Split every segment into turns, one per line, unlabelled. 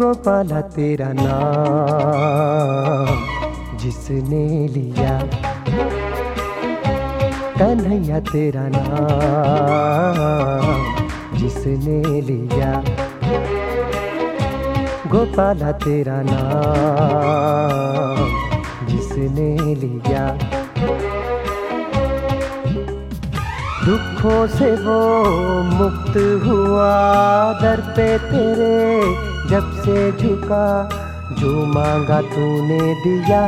गोपाला तेरा नाम जिसने लिया, कन्हैया तेरा नाम जिसने लिया, गोपाला तेरा नाम जिसने लिया। दुखों से वो मुक्त हुआ, दर पे तेरे जब से झुका, जो मांगा तूने दिया।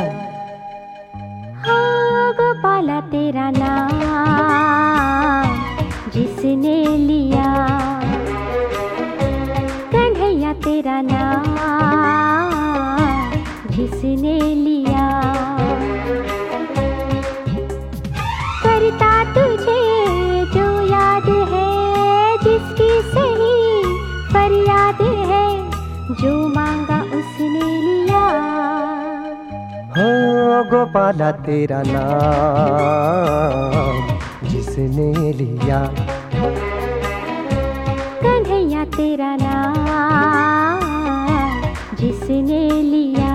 हाँ गोपाला तेरा नाम जिसने लिया, कन्हैया तेरा नाम जिसने लिया। करता तुझे जो याद है, जिसकी सही फरियाद है, जो मांगा उसने लिया।
हो गोपाला तेरा नाम जिसने लिया,
कन्हैया तेरा नाम जिसने लिया।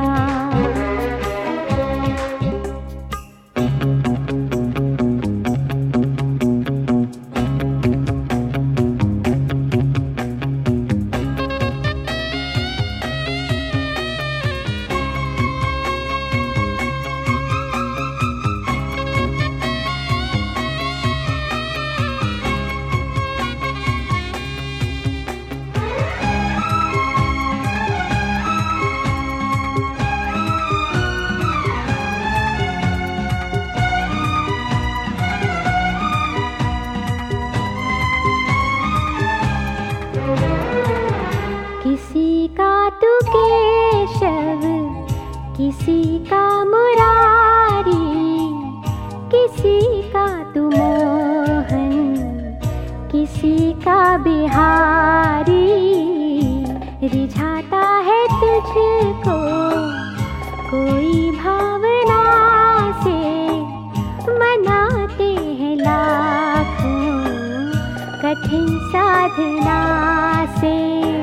किसी का तू केशव, किसी का मुरारी, किसी का तू मोहन, किसी का बिहारी। रिझाता है तुझको कोई भावना से, मनाते हैं लाखों कठिन साधना से।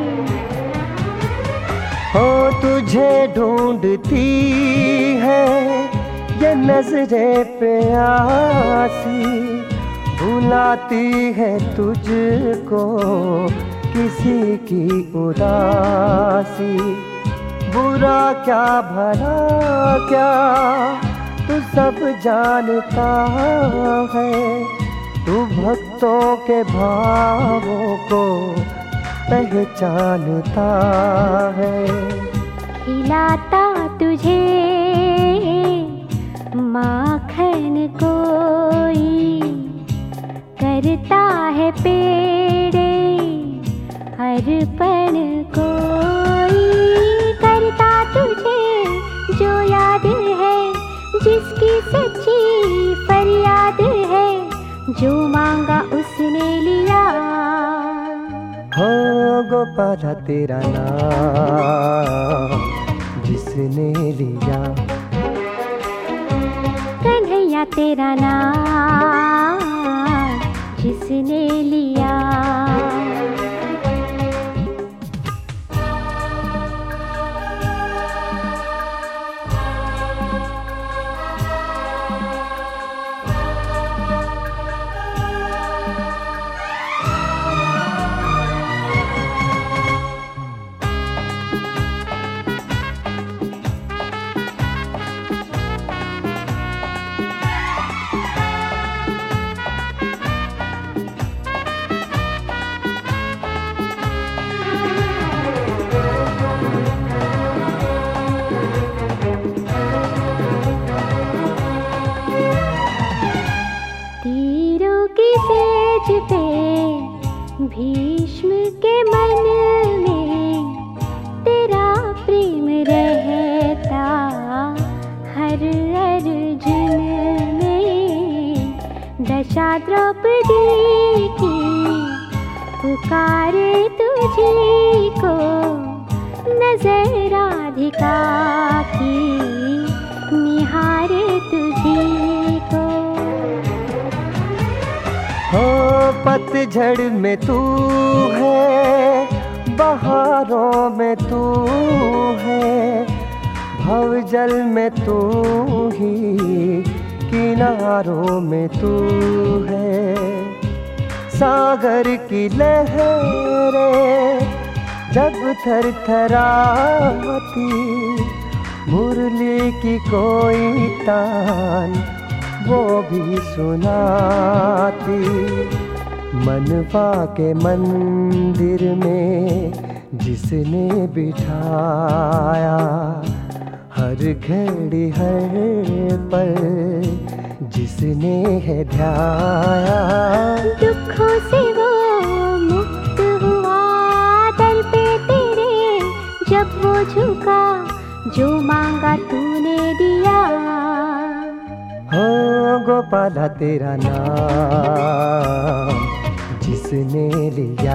हो तुझे ढूंढती है ये नजरें प्यासी, बुलाती है तुझको किसी की उदासी। बुरा क्या भला क्या तू सब जानता है, तू भक्तों के भावों को पहचानता है।
खिलाता तुझे माखन कोई, करता है पेड़े अर्पण कोई। करता तुझे जो याद है, जिसकी सच्ची फरियाद है, जो मांगा उसने लिया।
हो गोपाला तेरा नाम जिसने लिया,
कन्हैया तेरा नाम जिसने लिया। पे भीष्म के मन में तेरा प्रेम रहता, हर अर्जुन में दशा द्रौपदी की पुकारे तुझी को, नजर राधिका की निहारे तुझी को।
हो पतझड़ में तू है, बहारों में तू जल में तू ही, किनारों में तू है। सागर की लहरें जब थरथराती, मुरली की कोई तान वो भी सुनाती। मनवा के मंदिर में जिसने बिठाया, हर घड़ी हर पल जिसने है ध्याया।
दुखों से वो मुक्त हुआ दर पे तेरे, जब वो झुका जो मांगा तूने दिया।
हो गोपाला तेरा नाम जिसने लिया।